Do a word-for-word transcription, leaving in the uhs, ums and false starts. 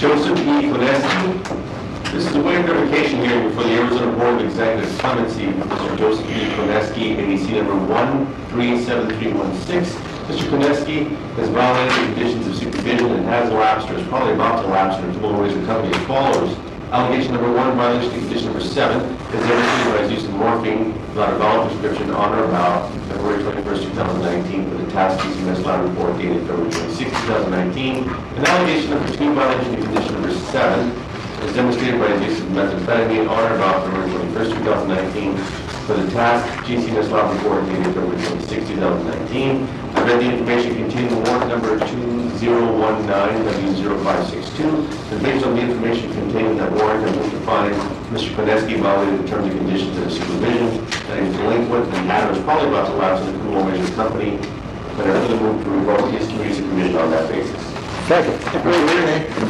Joseph E. Koneski. This is a waived revocation hearing before the Arizona Board of Executive Clemency. Mister Joseph E. Koneski, A B C number one three seven three one six. Mister Koneski has violated the conditions of supervision and has lapsed or is probably about to lapse in a criminal ways of company as follows. Allegation number one, violation of condition number seven, is demonstrated by his use of morphine without a valid prescription on or about February twenty-first, two thousand nineteen for the task T C M S lab report dated February twenty-sixth, two thousand nineteen. And allegation number two, violation of condition number seven, is demonstrated by his use of methamphetamine on or about February twenty-first, two thousand nineteen for the task G C M S lab report dated February twenty-sixth, two thousand nineteen. I read the information contained in warrant number two zero one nine W zero five six two, and based on the information contained in that warrant, I wish to find Mister Koneski violated the terms and conditions of the supervision, that he was delinquent and had or was probably about to lapse in the criminal measure company, but I further move to revoke his community supervision on that basis. Second.